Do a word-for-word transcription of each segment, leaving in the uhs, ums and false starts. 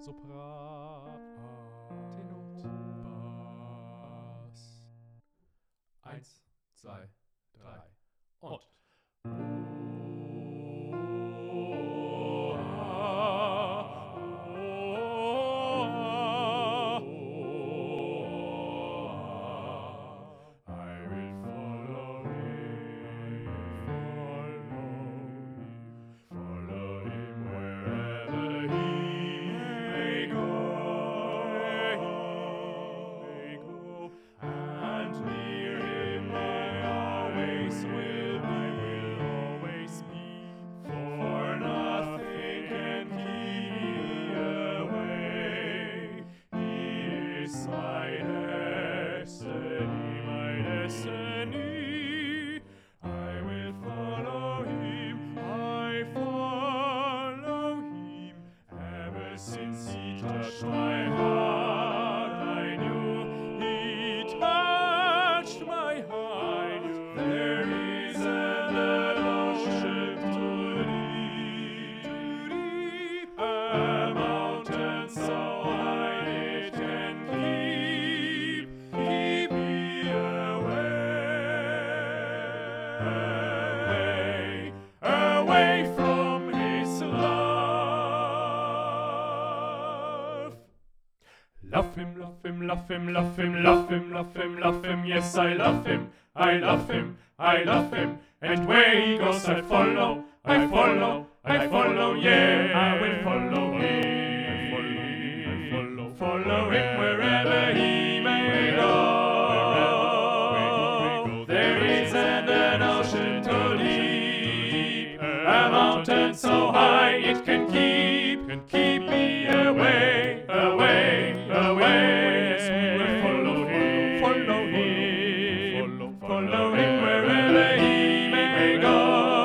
Sopran, Tenor, Bass. Eins, zwei, drei und. Since he touched my heart, I knew he touched my heart. There is an ocean too deep, too deep, a mountain so high it can keep, keep me away, away from his love. Love him, love him, love him, love him, love him, love him, love him, yes, I love him, I love him, I love him, and where he goes I follow, I follow, I follow, yeah, I will follow him, I follow, I follow, follow him wherever he may go, there is an, an ocean too deep, a mountain so high it can keep, can keep me away, away. Away, yes, we will follow him, follow him, follow him wherever he may go.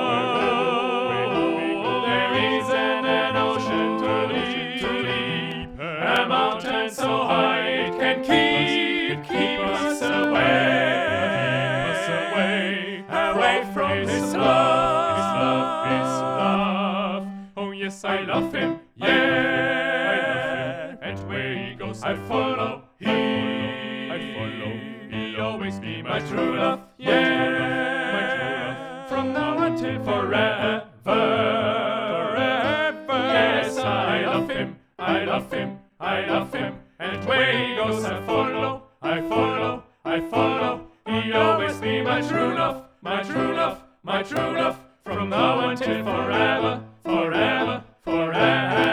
There is an, an ocean too deep, too deep, a mountain so high it can keep, keep us away, keep us away, away from his love, his love, his love. Oh yes, I love him, yeah. And where he goes, I follow. He, I follow. He'll always be my true love. Yeah, my true love. From now until forever, forever. Yes, I love him. I love him. I love him. And where he goes, I follow. I follow. I follow. He'll always be my true love. My true love. My true love. From now until forever, forever, forever.